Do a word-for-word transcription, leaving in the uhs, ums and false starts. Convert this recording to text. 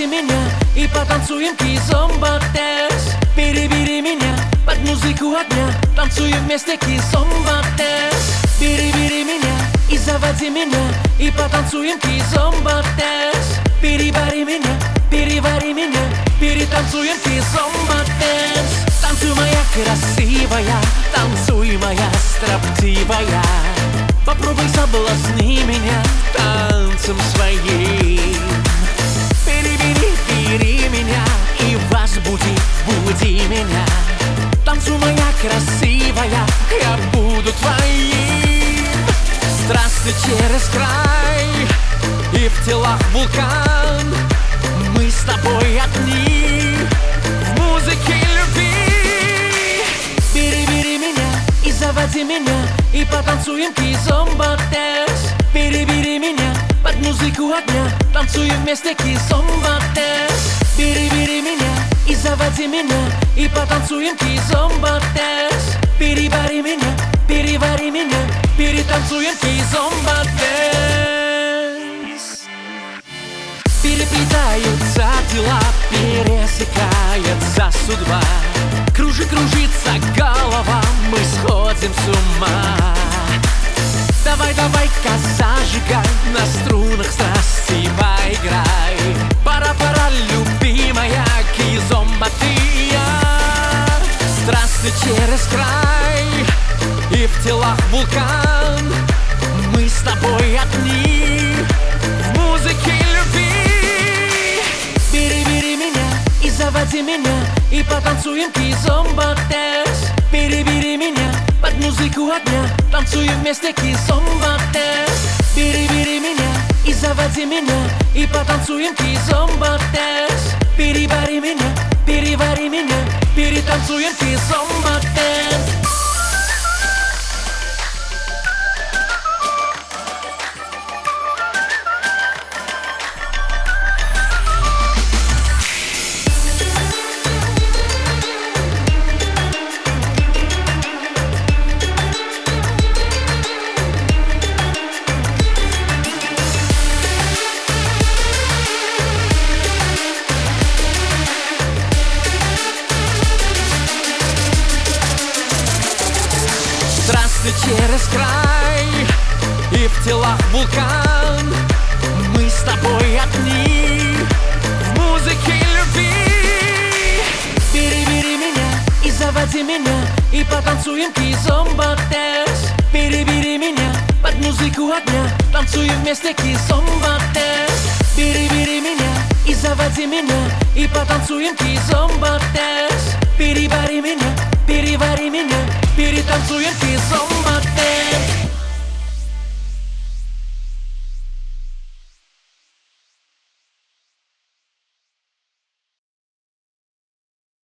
заводи меня и потанцуем кизомба-дэнс. Бери-бери меня под музыку огня, танцуем вместе кизомба-дэнс. Бери-бери меня и заводи меня и потанцуем кизомба-дэнс. Перевари меня, перевари меня, перетанцуем кизомба-дэнс. Танцуй, моя красивая, танцуй, моя строптивая. Попробуй соблазни меня танцем своим. Бери-бери, бери меня и возбуди, буди меня. Танцуй, моя красивая, я буду твоим. Страсти через край и в телах вулкан. Мы с тобой одни в музыке любви. Бери-бери меня и заводи меня и потанцуем кизомба-дэнс. Бери-бери меня под музыку огня, танцуем вместе кизомба-дэнс. Бери-бери меня и заводи меня и потанцуем кизомба-дэнс. Перевари меня, перевари меня, перетанцуем кизомба-дэнс. Переплетаются дела, пересекается судьба. Кружи, кружится голова, мы сходим с ума. Давай, давай-ка зажигай, на струнах страсти поиграй. Пора, пора, любимая, кизомба ты и я. Страсти через край и в телах вулкан. Мы с тобой одни в музыке любви. Бери-бери меня и заводи меня и потанцуем кизомба-дэнс. Бери-бери меня под музыку огня, танцуем вместе кизомба-дэнс. Бери-бери меня и заводи меня и потанцуем кизомба-дэнс. Перевари меня, перевари меня, перетанцуем кизомба-дэнс. Страсти через край и в телах вулкан. Мы с тобой одни в музыке любви. Бери-бери меня и заводи меня и потанцуем кизомба-дэнс. Бери-бери меня под музыку огня, танцуем вместе кизомба-дэнс. Бери-бери меня и заводи меня и потанцуем кизомба-дэнс. Перевари меня, перевари меня, перетанцуем кизомба-дэнс.